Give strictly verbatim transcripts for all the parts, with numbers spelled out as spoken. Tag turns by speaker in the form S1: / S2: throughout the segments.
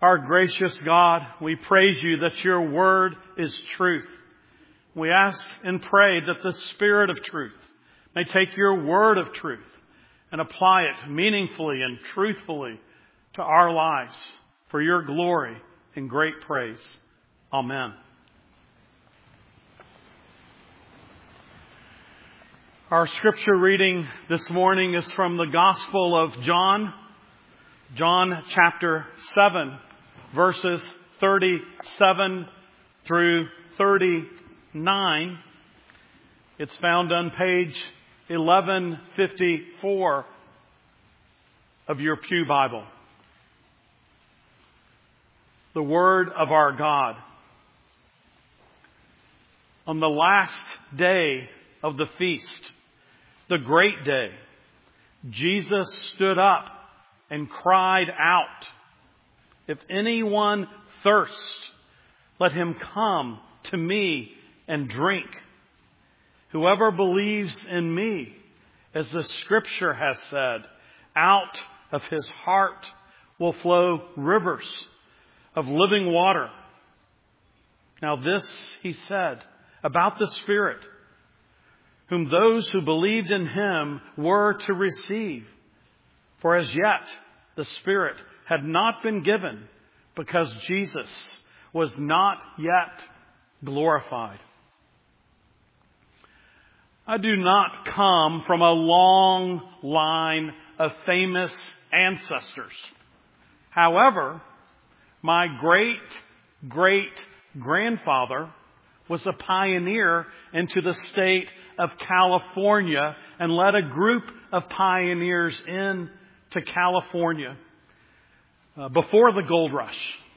S1: Our gracious God, we praise you that your word is truth. We ask and pray that the Spirit of truth may take your word of truth and apply it meaningfully and truthfully to our lives for your glory and great praise. Amen. Our scripture reading this morning is from the Gospel of John, John chapter seven, verses thirty-seven through thirty-nine. It's found on page eleven fifty-four of your pew Bible. The word of our God. On the last day of the feast, the great day, Jesus stood up and cried out, "If anyone thirsts, let him come to me and drink. Whoever believes in me, as the scripture has said, out of his heart will flow rivers of living water." Now this he said about the Spirit, whom those who believed in him were to receive. For as yet the Spirit had not been given, because Jesus was not yet glorified. I do not come from a long line of famous ancestors. However, my great-great-grandfather was a pioneer into the state of California and led a group of pioneers in to California uh, before the gold rush.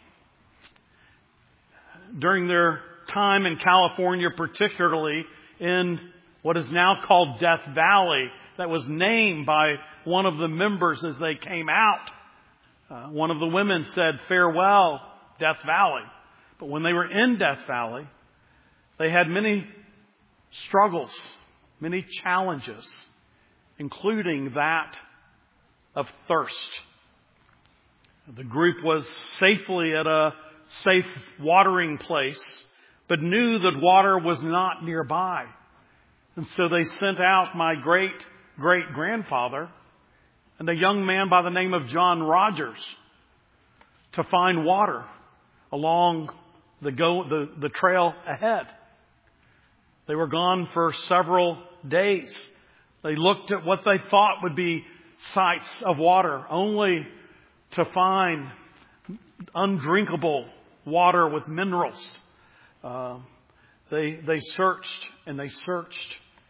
S1: During their time in California, particularly in what is now called Death Valley, that was named by one of the members as they came out. Uh, one of the women said, "Farewell, Death Valley." But when they were in Death Valley, they had many struggles, many challenges, including that of thirst. The group was safely at a safe watering place, but knew that water was not nearby. And so they sent out my great-great-grandfather and a young man by the name of John Rogers to find water along the, go, the, the trail ahead. They were gone for several days. They looked at what they thought would be sites of water, only to find undrinkable water with minerals. Uh, they they searched and they searched.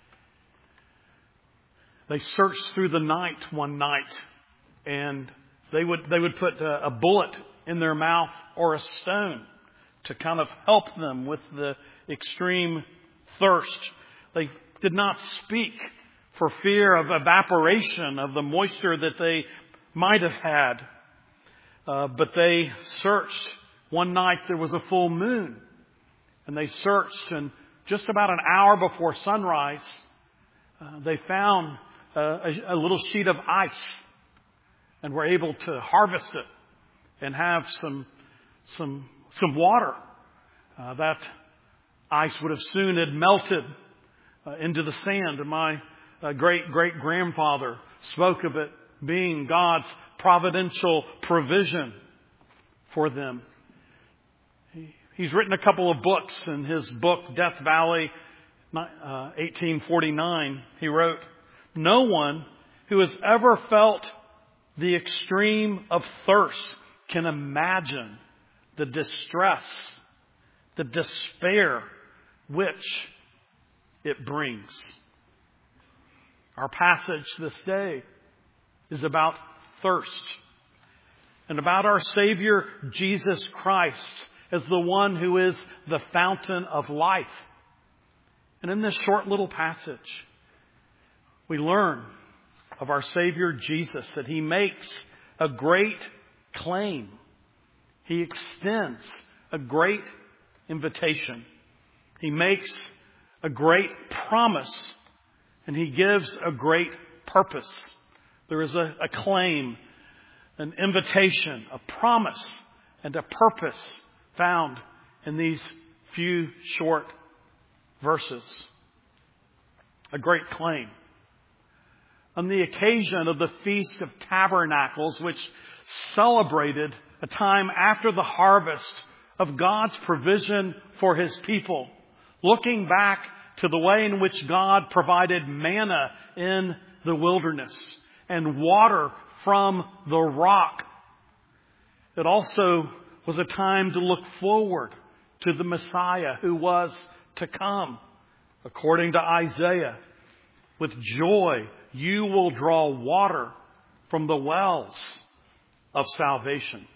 S1: They searched through the night one night, and they would they would put a, a bullet in their mouth or a stone to kind of help them with the extreme thirst. They did not speak for fear of evaporation of the moisture that they might have had. Uh, but they searched. One night there was a full moon, and they searched, and just about an hour before sunrise, uh, they found a, a, a little sheet of ice and were able to harvest it and have some some some water. Uh, that ice would have soon had melted uh, into the sand, and my uh, great-great-grandfather spoke of it being God's providential provision for them. He, he's written a couple of books. In his book, Death Valley, uh, eighteen forty-nine, he wrote, "No one who has ever felt the extreme of thirst can imagine the distress, the despair which it brings." Our passage this day is about thirst and about our Savior Jesus Christ as the one who is the fountain of life. And in this short little passage, we learn of our Savior Jesus that he makes a great claim. He extends a great invitation. He makes a great promise, and he gives a great purpose. There is a, a claim, an invitation, a promise, and a purpose found in these few short verses. A great claim. On the occasion of the Feast of Tabernacles, which celebrated a time after the harvest of God's provision for His people, looking back to the way in which God provided manna in the wilderness and water from the rock. It also was a time to look forward to the Messiah who was to come. According to Isaiah, with joy you will draw water from the wells of salvation.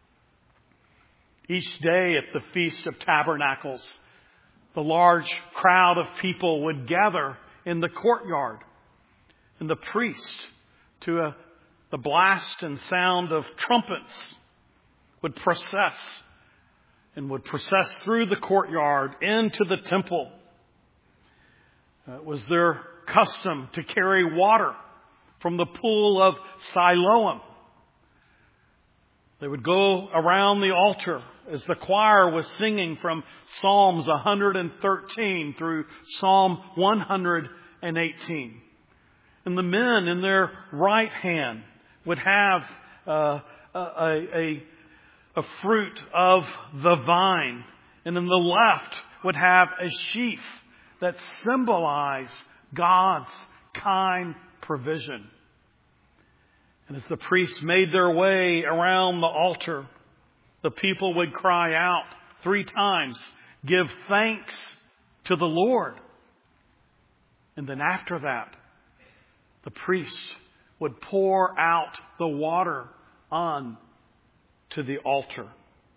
S1: Each day at the Feast of Tabernacles, the large crowd of people would gather in the courtyard, and the priest, to a, the blast and sound of trumpets, would process and would process through the courtyard into the temple. It was their custom to carry water from the pool of Siloam. They would go around the altar as the choir was singing from Psalms one hundred thirteen through Psalm one hundred eighteen. And the men in their right hand would have uh, a, a, a fruit of the vine, and in the left would have a sheaf that symbolized God's kind provision. And as the priests made their way around the altar, the people would cry out three times, "Give thanks to the Lord." And then after that, the priest would pour out the water on to the altar.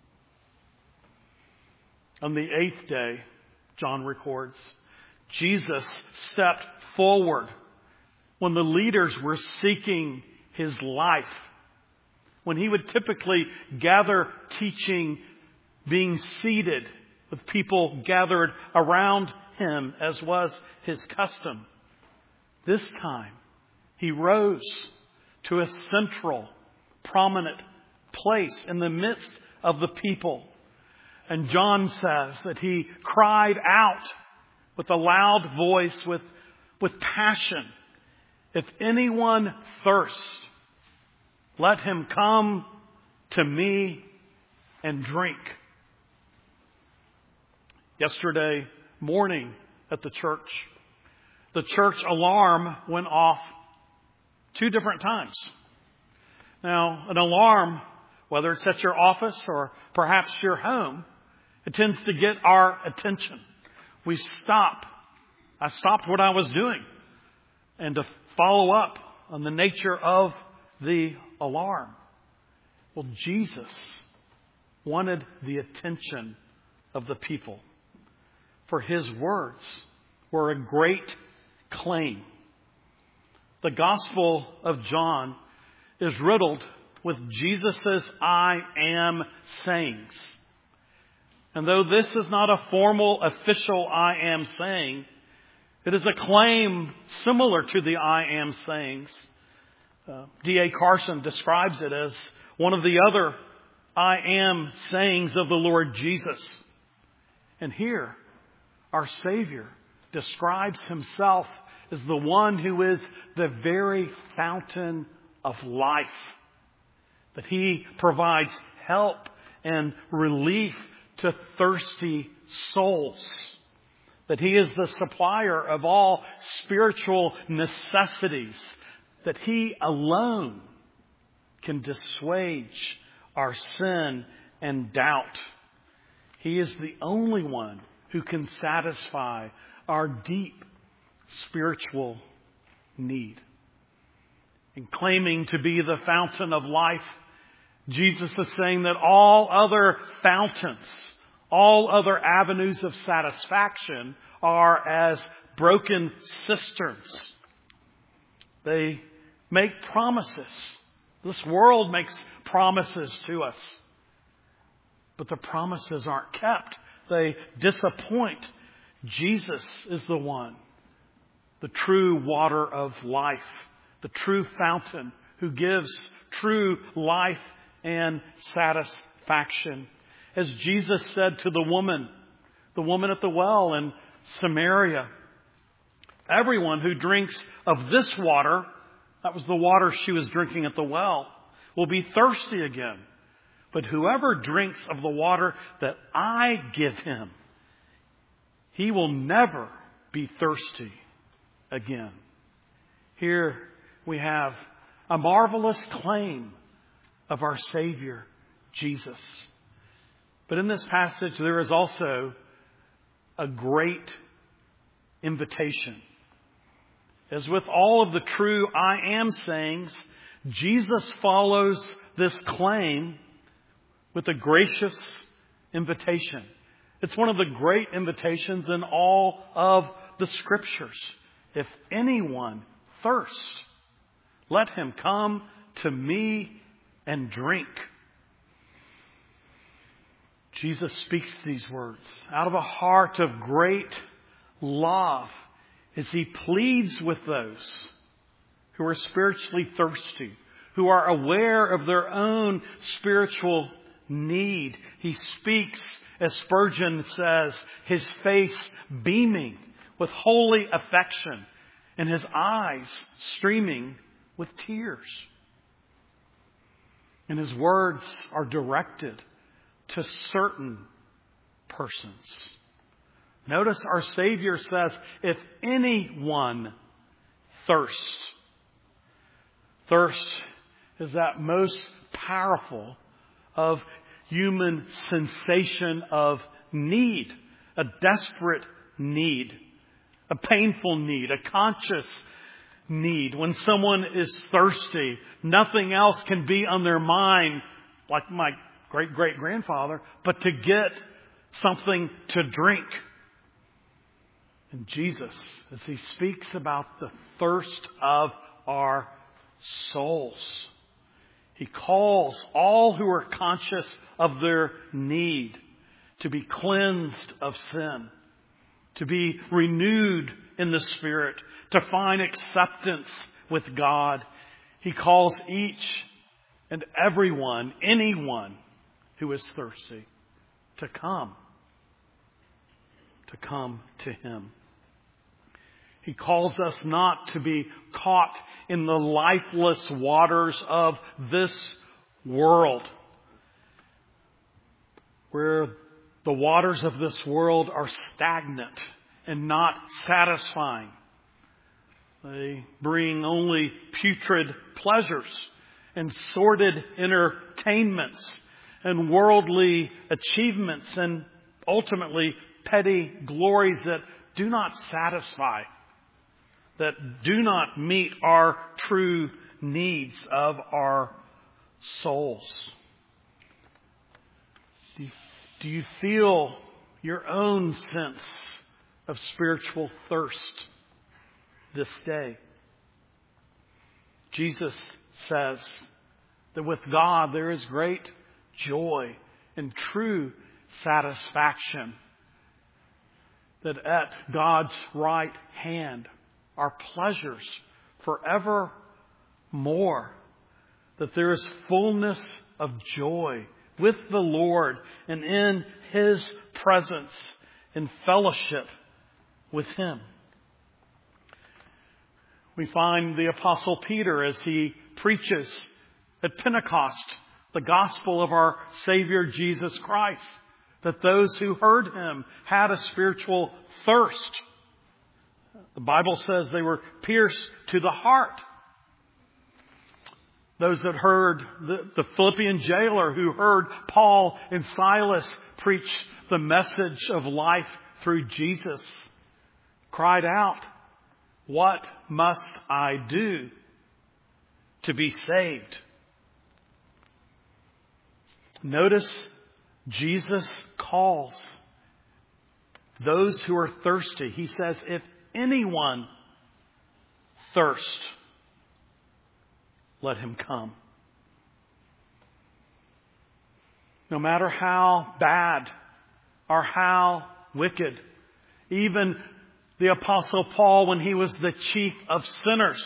S1: On the eighth day, John records, Jesus stepped forward when the leaders were seeking His life. When He would typically gather teaching, being seated with people gathered around Him, as was His custom. This time, He rose to a central, prominent place in the midst of the people. And John says that He cried out with a loud voice, with, with passion, "If anyone thirsts, let him come to me and drink." Yesterday morning at the church, the church alarm went off two different times. Now, an alarm, whether it's at your office or perhaps your home, it tends to get our attention. We stop. I stopped what I was doing and to follow up on the nature of the alarm. Well, Jesus wanted the attention of the people, for His words were a great claim. The Gospel of John is riddled with Jesus' "I am" sayings. And though this is not a formal, official "I am" saying, it is a claim similar to the "I am" sayings. Uh, D A Carson describes it as one of the other "I am" sayings of the Lord Jesus. And here, our Savior describes Himself as the one who is the very fountain of life. That He provides help and relief to thirsty souls. That He is the supplier of all spiritual necessities. That He alone can dissuage our sin and doubt. He is the only one who can satisfy our deep spiritual need. In claiming to be the fountain of life, Jesus is saying that all other fountains, all other avenues of satisfaction are as broken cisterns. They make promises. This world makes promises to us. But the promises aren't kept. They disappoint. Jesus is the one, the true water of life, the true fountain who gives true life and satisfaction. satisfaction. As Jesus said to the woman, the woman at the well in Samaria, everyone who drinks of this water, that was the water she was drinking at the well, will be thirsty again. But whoever drinks of the water that I give him, he will never be thirsty again. Here we have a marvelous claim of our Savior, Jesus. But in this passage, there is also a great invitation. As with all of the true I am sayings, Jesus follows this claim with a gracious invitation. It's one of the great invitations in all of the Scriptures. If anyone thirsts, let him come to me and drink. Jesus speaks these words out of a heart of great love as he pleads with those who are spiritually thirsty, who are aware of their own spiritual need. He speaks, as Spurgeon says, his face beaming with holy affection and his eyes streaming with tears. And his words are directed to certain persons. Notice our Savior says, if anyone thirsts. Thirst is that most powerful of human sensation of need, a desperate need, a painful need, a conscious need. When someone is thirsty, nothing else can be on their mind, like my great-great-grandfather, but to get something to drink. And Jesus, as he speaks about the thirst of our souls, he calls all who are conscious of their need to be cleansed of sin, to be renewed in the Spirit, to find acceptance with God. He calls each and everyone, anyone who is thirsty, to come, to come to him. He calls us not to be caught in the lifeless waters of this world, where the waters of this world are stagnant and not satisfying. They bring only putrid pleasures and sordid entertainments and worldly achievements and ultimately petty glories that do not satisfy, that do not meet our true needs of our souls. Do you, do you feel your own sense of spiritual thirst this day? Jesus says that with God there is great joy and true satisfaction, that at God's right hand are pleasures forevermore, that there is fullness of joy with the Lord and in his presence in fellowship with him. We find the Apostle Peter as he preaches at Pentecost the gospel of our Savior Jesus Christ, that those who heard him had a spiritual thirst. The Bible says they were pierced to the heart. Those that heard the, the Philippian jailer who heard Paul and Silas preach the message of life through Jesus cried out, "What must I do to be saved?" Notice Jesus calls those who are thirsty. He says, if anyone thirst, let him come. No matter how bad or how wicked, even the Apostle Paul, when he was the chief of sinners,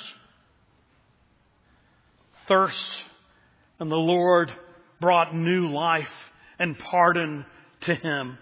S1: thirst, and the Lord brought new life and pardon to Him.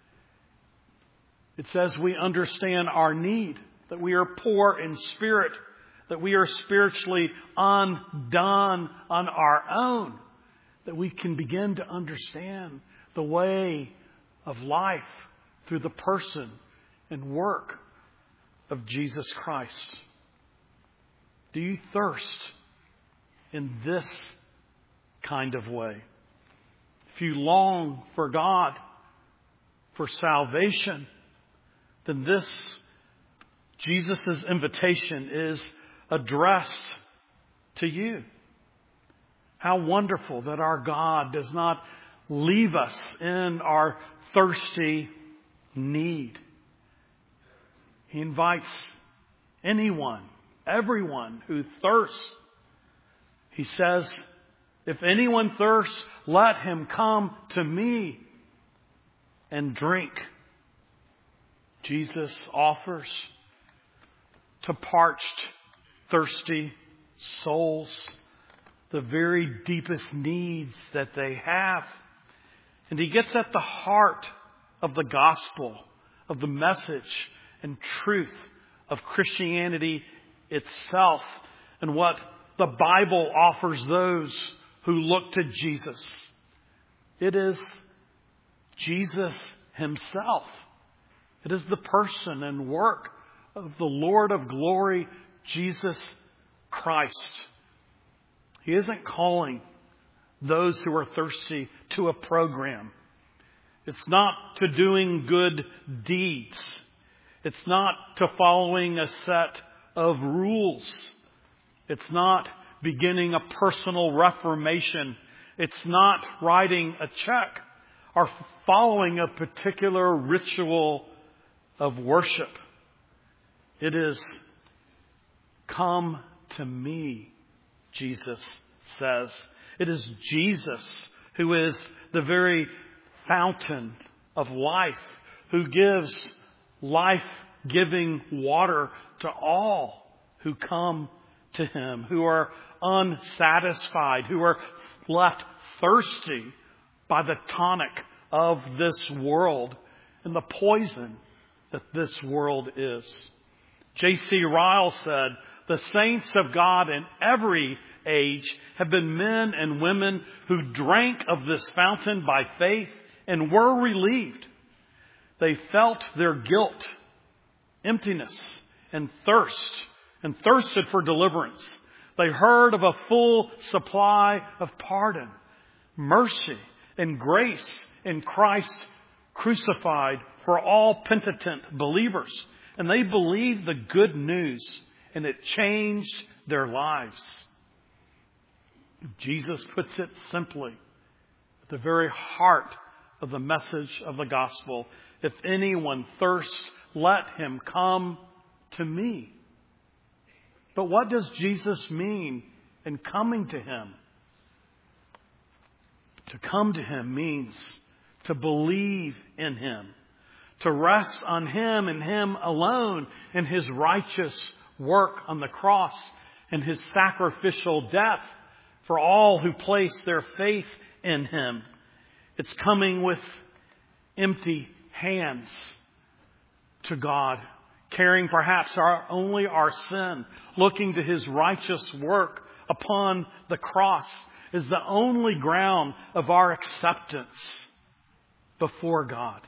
S1: It says we understand our need, that we are poor in spirit, that we are spiritually undone on our own, that we can begin to understand the way of life through the person and work of Jesus Christ. Do you thirst in this kind of way? If you long for God, for salvation, then this, Jesus' invitation, is addressed to you. How wonderful that our God does not leave us in our thirsty need. He invites anyone, everyone who thirsts. He says, if anyone thirsts, let him come to me and drink. Jesus offers to parched, thirsty souls the very deepest needs that they have. And He gets at the heart of the gospel, of the message and truth of Christianity itself, and what the Bible offers those who look to Jesus. It is Jesus Himself. It is the person and work of the Lord of glory, Jesus Christ. He isn't calling those who are thirsty to a program. It's not to doing good deeds. It's not to following a set of rules. It's not beginning a personal reformation. It's not writing a check or following a particular ritual of worship. It is, come to me, Jesus says. It is Jesus who is the very fountain of life, who gives life-giving water to all who come to Him, who are unsatisfied, who are left thirsty by the tonic of this world and the poison that this world is. J C Ryle said, the saints of God in every age have been men and women who drank of this fountain by faith and were relieved. They felt their guilt, emptiness, and thirst, and thirsted for deliverance. They heard of a full supply of pardon, mercy, and grace in Christ crucified for all penitent believers. And they believed the good news, and it changed their lives. Jesus puts it simply at the very heart of the message of the gospel. If anyone thirsts, let him come to me. But what does Jesus mean in coming to Him? To come to Him means to believe in Him, to rest on Him and Him alone, in His righteous work on the cross and His sacrificial death for all who place their faith in Him. It's coming with empty hands to God, carrying perhaps our, only our sin, looking to His righteous work upon the cross is the only ground of our acceptance before God.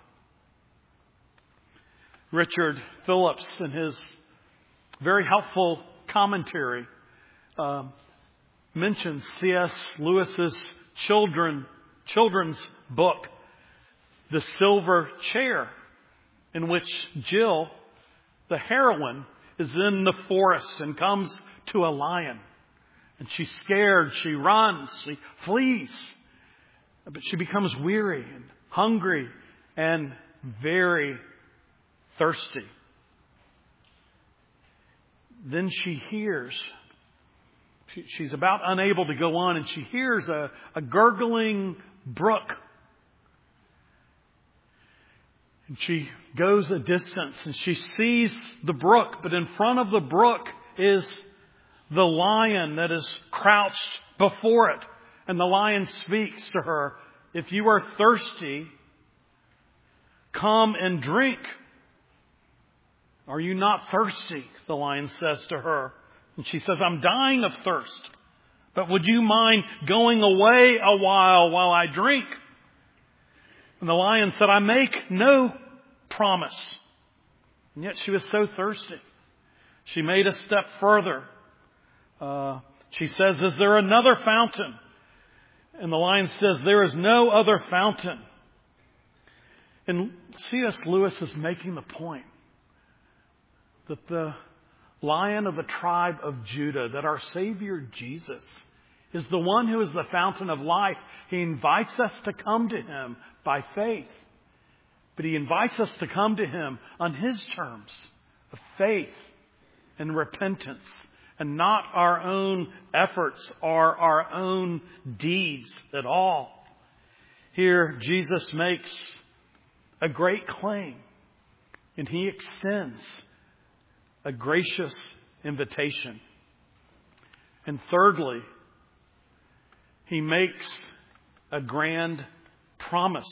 S1: Richard Phillips, in his very helpful commentary, uh, mentions C S Lewis's children, children's book, The Silver Chair, in which Jill, the heroine, is in the forest and comes to a lion. And she's scared, she runs, she flees. But she becomes weary and hungry and very thirsty. Then she hears, she, she's about unable to go on, and she hears a, a gurgling brook. And she goes a distance and she sees the brook, but in front of the brook is the lion that is crouched before it. And the lion speaks to her, if you are thirsty, come and drink. Are you not thirsty? The lion says to her. And she says, I'm dying of thirst. But would you mind going away a while while I drink? And the lion said, I make no promise. And yet she was so thirsty. She made a step further. Uh, she says, is there another fountain? And the lion says, there is no other fountain. And C S Lewis is making the point that the Lion of the tribe of Judah, that our Savior Jesus is the one who is the fountain of life. He invites us to come to Him by faith. But He invites us to come to Him on His terms of faith and repentance, and not our own efforts or our own deeds at all. Here Jesus makes a great claim, and He extends a gracious invitation. And thirdly, He makes a grand promise.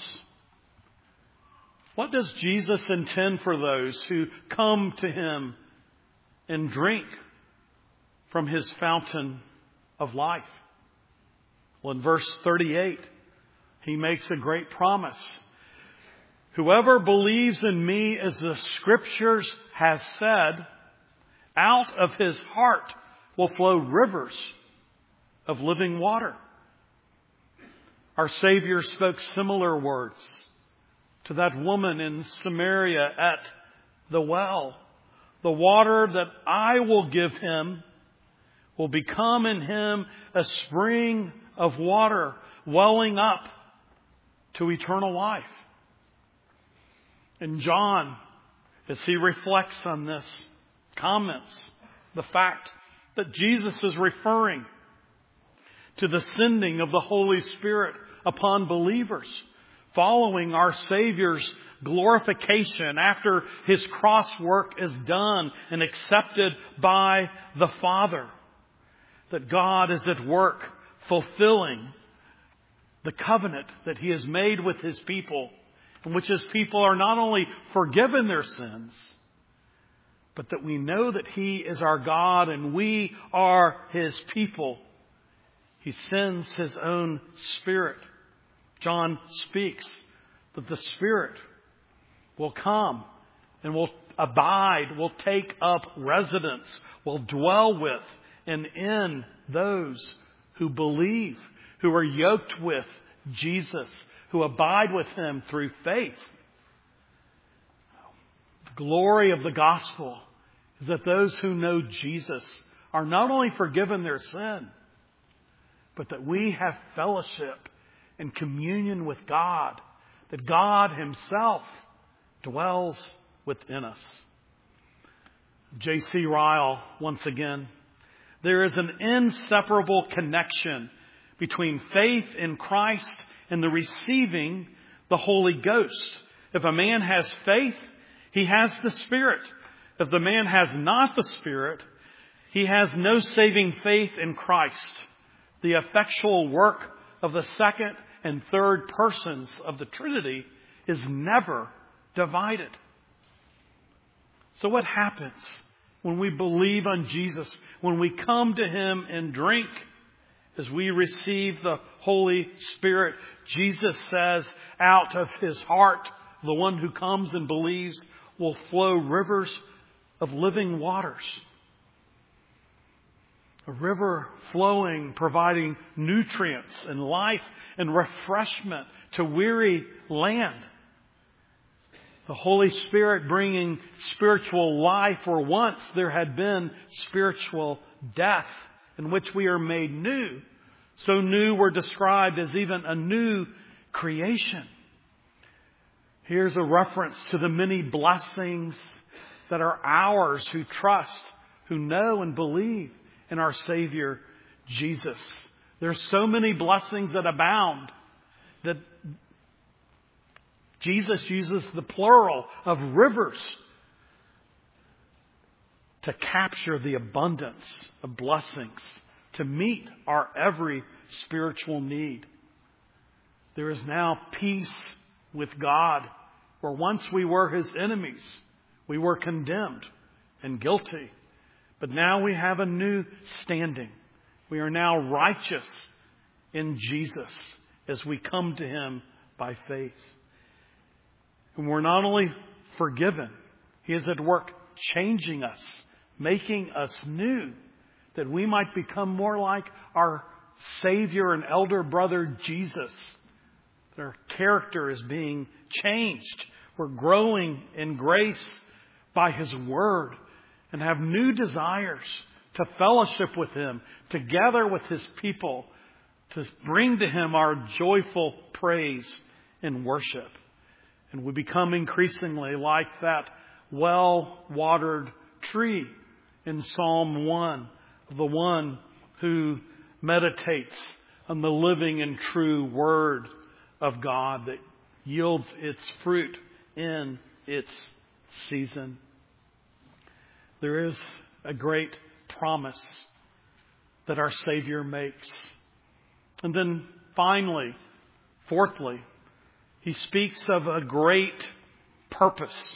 S1: What does Jesus intend for those who come to Him and drink from His fountain of life? Well, in verse thirty-eight, He makes a great promise. Whoever believes in me, as the Scriptures has said, out of his heart will flow rivers of living water. Our Savior spoke similar words to that woman in Samaria at the well. The water that I will give him will become in him a spring of water welling up to eternal life. And John, as he reflects on this, comments the fact that Jesus is referring to the sending of the Holy Spirit upon believers following our Savior's glorification after His cross work is done and accepted by the Father. That God is at work fulfilling the covenant that He has made with His people, in which His people are not only forgiven their sins, but that we know that He is our God and we are His people. He sends His own Spirit. John speaks that the Spirit will come and will abide, will take up residence, will dwell with and in those who believe, who are yoked with Jesus, who abide with Him through faith. The glory of the gospel is that those who know Jesus are not only forgiven their sin, but that we have fellowship and communion with God, that God Himself dwells within us. J C Ryle, once again, there is an inseparable connection between faith in Christ and the receiving the Holy Ghost. If a man has faith, he has the Spirit. If the man has not the Spirit, he has no saving faith in Christ. The effectual work of the second and third persons of the Trinity is never divided. So what happens when we believe on Jesus, when we come to Him and drink, as we receive the Holy Spirit? Jesus says, out of His heart, the one who comes and believes, will flow rivers of living waters. A river flowing, providing nutrients and life and refreshment to weary land. The Holy Spirit bringing spiritual life where once there had been spiritual death, in which we are made new. So new we're described as even a new creation. Here's a reference to the many blessings that are ours who trust, who know and believe in our Savior Jesus. There's so many blessings that abound that Jesus uses the plural of rivers to capture the abundance of blessings, to meet our every spiritual need. There is now peace with God, where once we were His enemies. We were condemned and guilty. But now we have a new standing. We are now righteous in Jesus as we come to Him by faith. And we're not only forgiven, He is at work changing us, making us new, that we might become more like our Savior and elder brother Jesus. Our character is being changed. We're growing in grace by His Word and have new desires to fellowship with Him, to gather with His people, to bring to Him our joyful praise and worship. And we become increasingly like that well-watered tree in Psalm one, the one who meditates on the living and true Word of God that yields its fruit in its season. There is a great promise that our Savior makes. And then finally, fourthly, He speaks of a great purpose.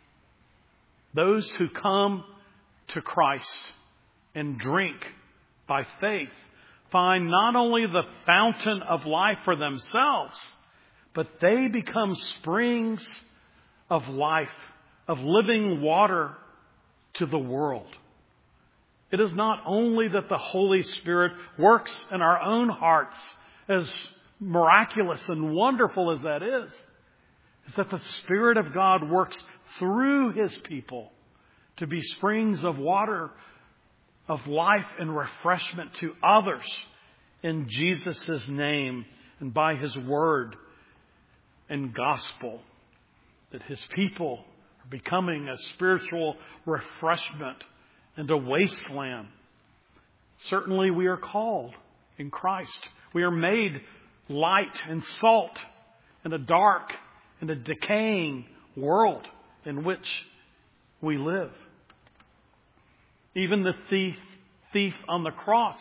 S1: Those who come to Christ and drink by faith find not only the fountain of life for themselves, but they become springs of life, of living water to the world. It is not only that the Holy Spirit works in our own hearts, as miraculous and wonderful as that is, is that the Spirit of God works through His people to be springs of water, of life and refreshment to others in Jesus' name and by His Word and gospel. That His people are becoming a spiritual refreshment and a wasteland. Certainly we are called in Christ. We are made light and salt in a dark and a decaying world in which we live. Even the thief, thief on the cross,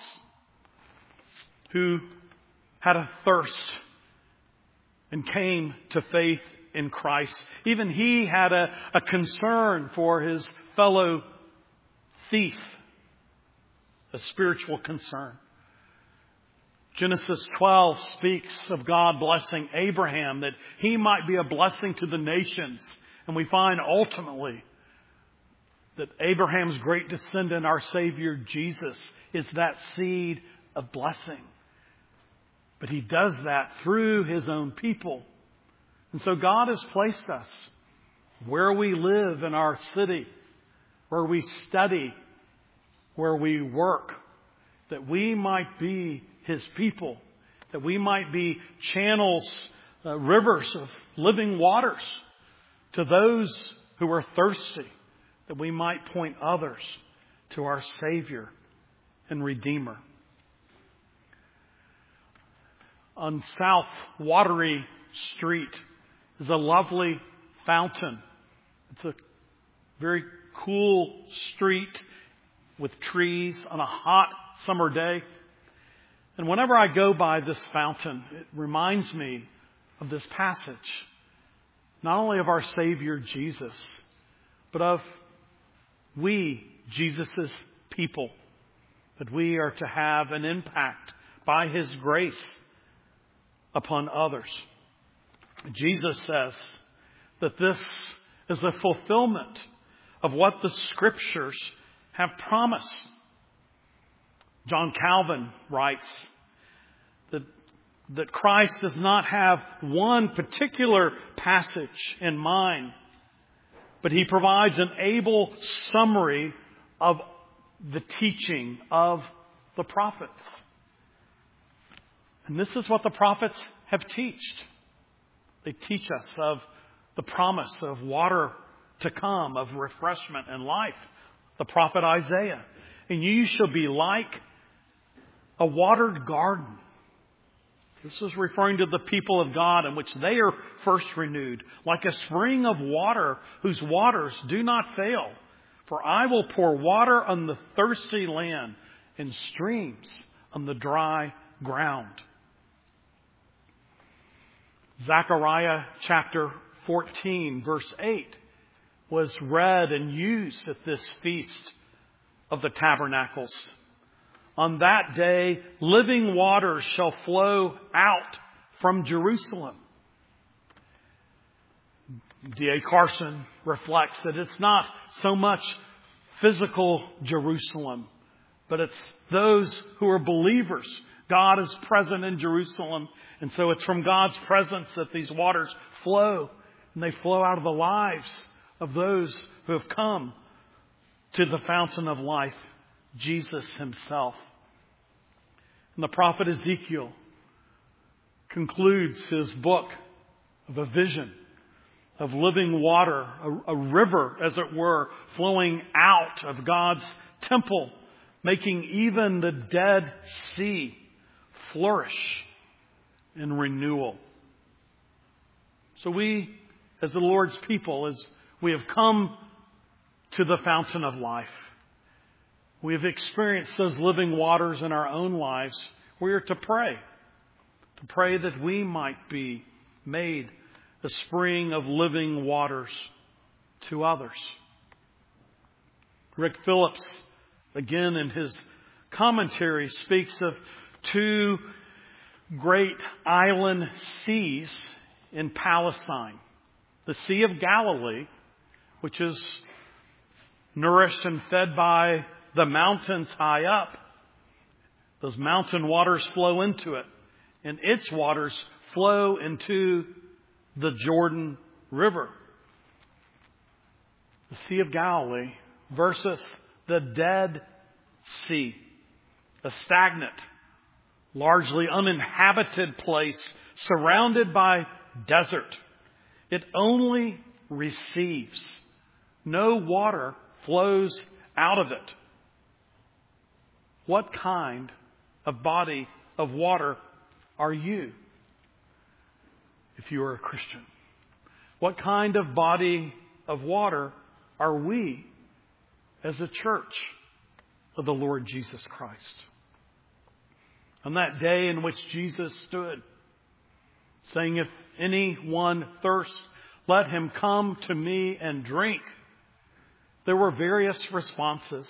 S1: who had a thirst and came to faith in Christ, even he had a, a concern for his fellow thief, a spiritual concern. Genesis twelve speaks of God blessing Abraham that he might be a blessing to the nations. And we find ultimately that Abraham's great descendant, our Savior Jesus, is that seed of blessing. But He does that through His own people. And so God has placed us where we live in our city, where we study, where we work, that we might be His people, that we might be channels, uh, rivers of living waters to those who are thirsty, that we might point others to our Savior and Redeemer. On South Watery Street is a lovely fountain. It's a very cool street with trees on a hot summer day. And whenever I go by this fountain, it reminds me of this passage. Not only of our Savior Jesus, but of we, Jesus' people. That we are to have an impact by His grace upon others. Jesus says that this is a fulfillment of what the Scriptures have promised. John Calvin writes that, that Christ does not have one particular passage in mind, but He provides an able summary of the teaching of the prophets. And this is what the prophets have taught. They teach us of the promise of water to come, of refreshment and life. The prophet Isaiah. And you shall be like a watered garden. This is referring to the people of God in which they are first renewed. Like a spring of water whose waters do not fail. For I will pour water on the thirsty land and streams on the dry ground. Zechariah chapter fourteen, verse eight, was read and used at this feast of the tabernacles. On that day, living waters shall flow out from Jerusalem. D A Carson reflects that it's not so much physical Jerusalem, but it's those who are believers. God is present in Jerusalem, and so it's from God's presence that these waters flow, and they flow out of the lives of those who have come to the fountain of life, Jesus himself. And the prophet Ezekiel concludes his book of a vision of living water, a, a river, as it were, flowing out of God's temple, making even the Dead Sea flourish in renewal. So we, as the Lord's people, as we have come to the fountain of life, we have experienced those living waters in our own lives. We are to pray, to pray that we might be made a spring of living waters to others. Rick Phillips, again in his commentary, speaks of two great island seas in Palestine. The Sea of Galilee, which is nourished and fed by the mountains high up. Those mountain waters flow into it, and its waters flow into the Jordan River. The Sea of Galilee versus the Dead Sea, a stagnant, largely uninhabited place surrounded by desert. It only receives. No water flows out of it. What kind of body of water are you if you are a Christian? What kind of body of water are we as a church of the Lord Jesus Christ? On that day in which Jesus stood, saying, "If anyone thirsts, let him come to me and drink," there were various responses.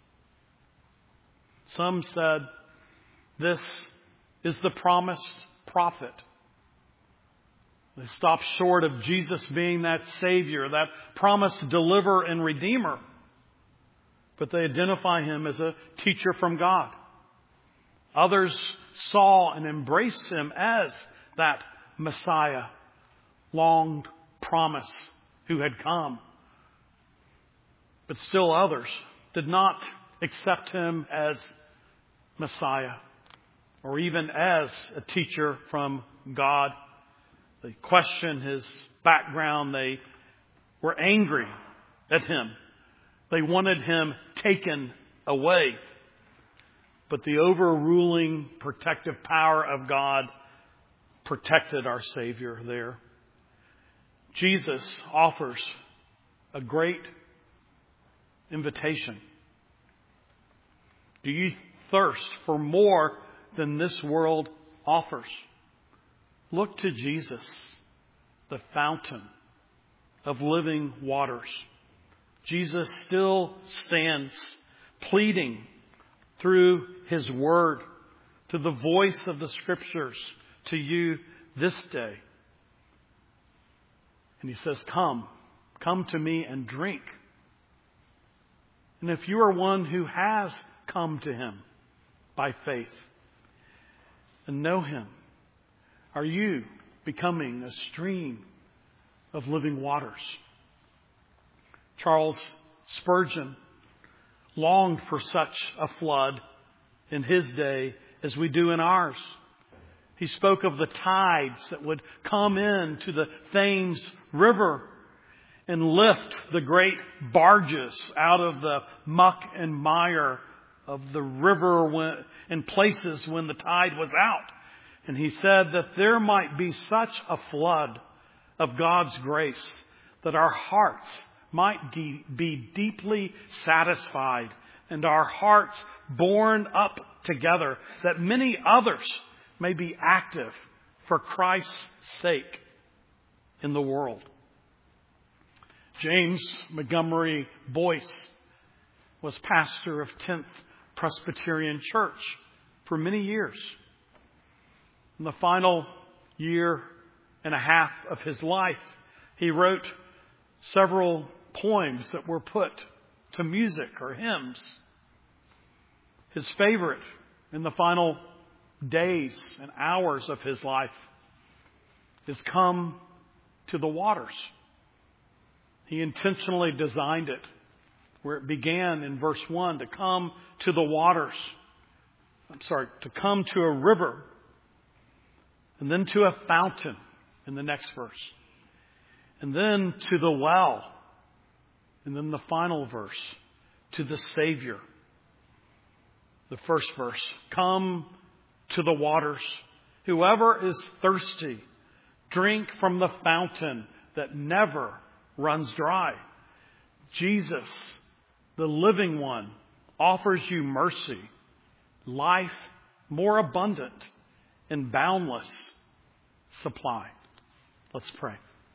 S1: Some said, "This is the promised prophet." They stopped short of Jesus being that Savior, that promised deliverer and Redeemer. But they identify him as a teacher from God. Others saw and embraced him as that Messiah, long promised, who had come. But still others did not accept him as Messiah, or even as a teacher from God. They questioned his background. They were angry at him. They wanted him taken away. But the overruling protective power of God protected our Savior there. Jesus offers a great invitation. Do you thirst for more than this world offers? Look to Jesus, the fountain of living waters. Jesus still stands pleading through his word to the voice of the Scriptures to you this day. And he says, "Come, come to me and drink." And if you are one who has come to him by faith and know him, are you becoming a stream of living waters? Charles Spurgeon longed for such a flood in his day as we do in ours. He spoke of the tides that would come into the Thames River and lift the great barges out of the muck and mire of the river when, in places when the tide was out. And he said that there might be such a flood of God's grace that our hearts might de- be deeply satisfied and our hearts borne up together, that many others may be active for Christ's sake in the world. James Montgomery Boyce was pastor of tenth Presbyterian Church for many years. In the final year and a half of his life, he wrote several poems that were put to music or hymns. His favorite in the final days and hours of his life is Come to the Waters. He intentionally designed it where it began in verse one, to come to the waters. I'm sorry, to come to a river, and then to a fountain in the next verse, and then to the well, and then the final verse, to the Savior. The first verse, come to the waters. Whoever is thirsty, drink from the fountain that never runs dry. Jesus, the living one, offers you mercy, life more abundant and boundless supply. Let's pray.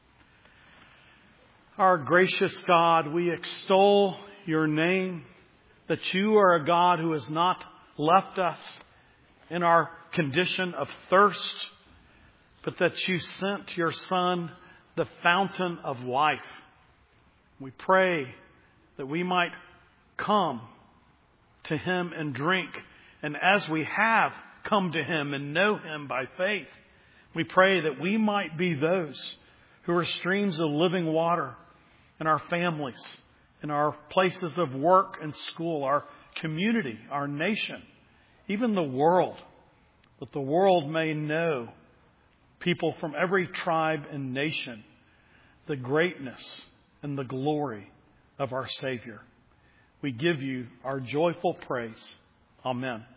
S1: Our gracious God, we extol your name, that you are a God who has not left us in our condition of thirst, but that you sent your Son, the fountain of life. We pray that we might come to him and drink. And as we have come to him and know him by faith, we pray that we might be those who are streams of living water in our families, in our places of work and school, our community, our nation, even the world, that the world may know, people from every tribe and nation, the greatness and the glory of our Savior. We give you our joyful praise. Amen.